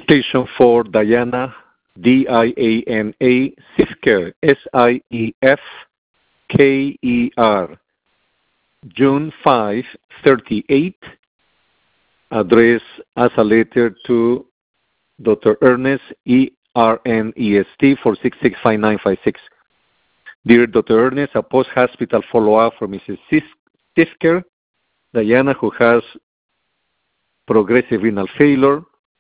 Patient 4, Diana, Diana Sifker, Siefker, June 5, 38, address as a letter to Dr. Ernest, ERNEST, 4665956. Dear Dr. Ernest, a post-hospital follow-up for Mrs. Sifker, Diana, who has progressive renal failure,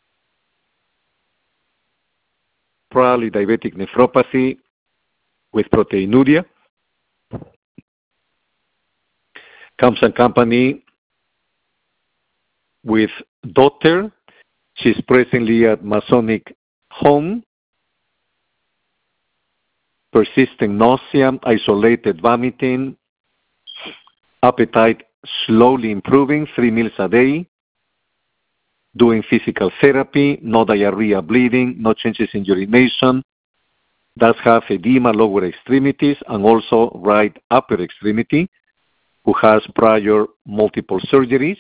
probably diabetic nephropathy with proteinuria, comes accompanied with daughter. She's presently at Masonic home. Persistent nausea, isolated vomiting, appetite slowly improving, 3 meals a day, doing physical therapy, no diarrhea, bleeding, no changes in urination, does have edema, lower extremities, and also right upper extremity, who has prior multiple surgeries,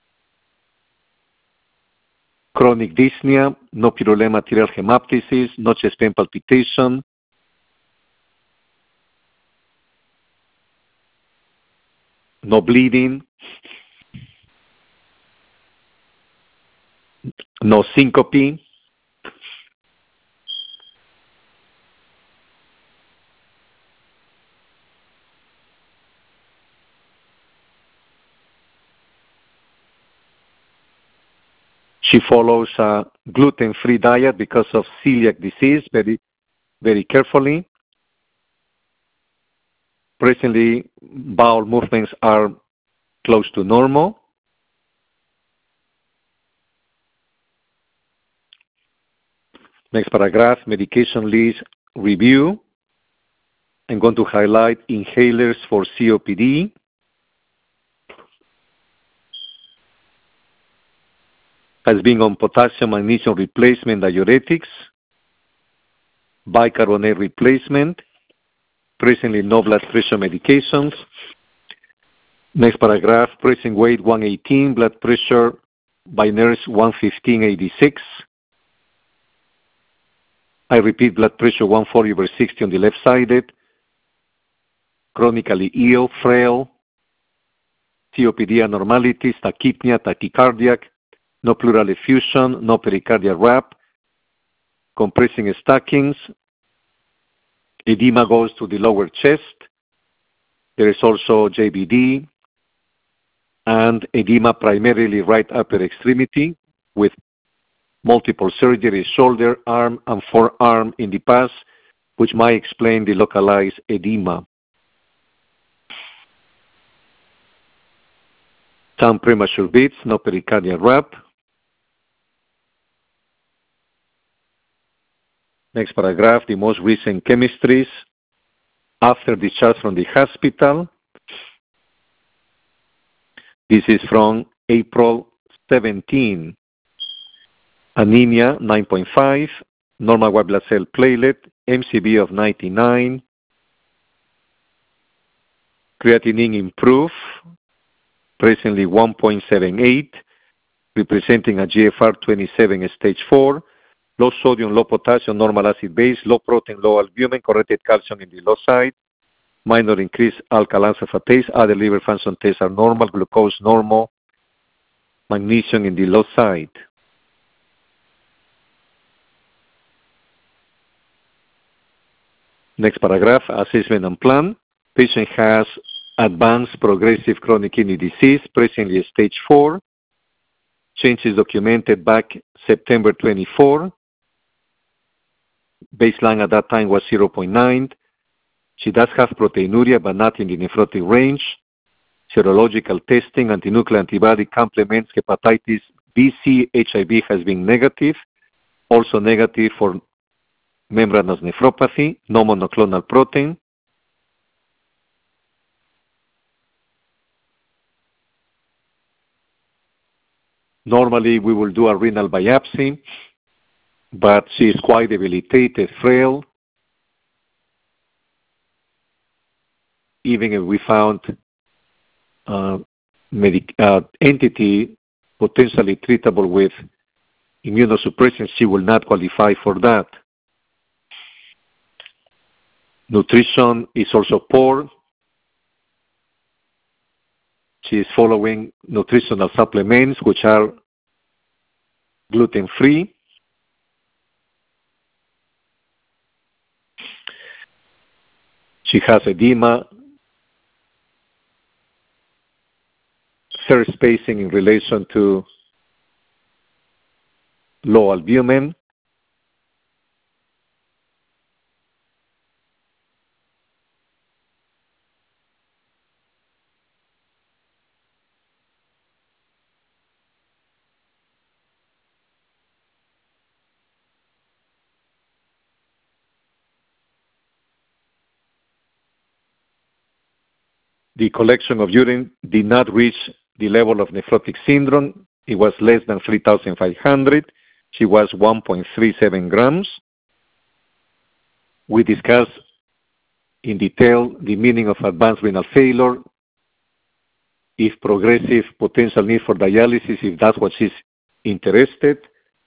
chronic dyspnea, no purulent arterial hemoptysis, no chest pain palpitation, no bleeding, no syncope, she follows a gluten-free diet because of celiac disease very, very carefully. Presently, bowel movements are close to normal. Next paragraph, medication list review. I'm going to highlight inhalers for COPD. Has been on potassium magnesium replacement diuretics, bicarbonate replacement, presently no blood pressure medications. Next paragraph, present weight 118, blood pressure by nurse 115/86. I repeat, blood pressure 140/60 on the left-sided, chronically ill, frail, COPD abnormalities, tachypnea, tachycardiac, no pleural effusion, no pericardial wrap, compressing stockings, edema goes to the lower chest. There is also JVD and edema primarily right upper extremity with multiple surgeries, shoulder, arm, and forearm in the past, which might explain the localized edema. Some premature beats, no pericardial wrap. Next paragraph, the most recent chemistries after discharge from the hospital. This is from April 17. Anemia 9.5, normal white blood cell platelet, MCV of 99, creatinine improved, presently 1.78, representing a GFR 27 stage 4, low sodium, low potassium, normal acid base, low protein, low albumin, corrected calcium in the low side, minor increased alkaline phosphatase, other liver function tests are normal, glucose normal, magnesium in the low side. Next paragraph, assessment and plan. Patient has advanced progressive chronic kidney disease, presently stage 4. Changes documented back September 24. Baseline at that time was 0.9. She does have proteinuria, but not in the nephrotic range. Serological testing, antinuclear antibody complements hepatitis B, C, HIV has been negative. Also negative for membranous nephropathy, no monoclonal protein. Normally, we will do a renal biopsy, but she is quite debilitated, frail. Even if we found entity potentially treatable with immunosuppression, she will not qualify for that. Nutrition is also poor. She is following nutritional supplements which are gluten-free. She has edema, third spacing in relation to low albumin. The collection of urine did not reach the level of nephrotic syndrome. It was less than 3,500. She was 1.37 grams. We discussed in detail the meaning of advanced renal failure, if progressive potential need for dialysis, if that's what she's interested.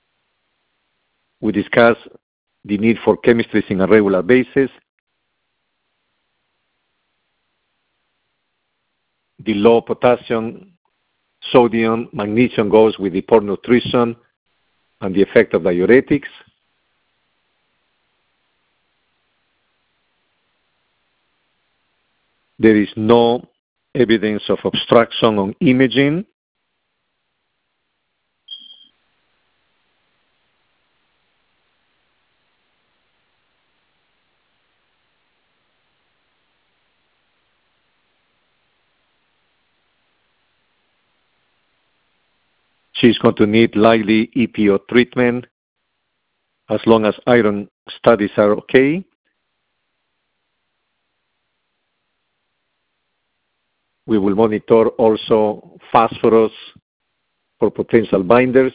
We discussed the need for chemistries on a regular basis, the low potassium, sodium, magnesium goes with the poor nutrition and the effect of diuretics. There is no evidence of obstruction on imaging. She's going to need likely EPO treatment as long as iron studies are okay. We will monitor also phosphorus for potential binders.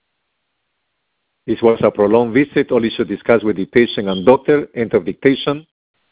This was a prolonged visit. All issues discussed with the patient and doctor. End of dictation.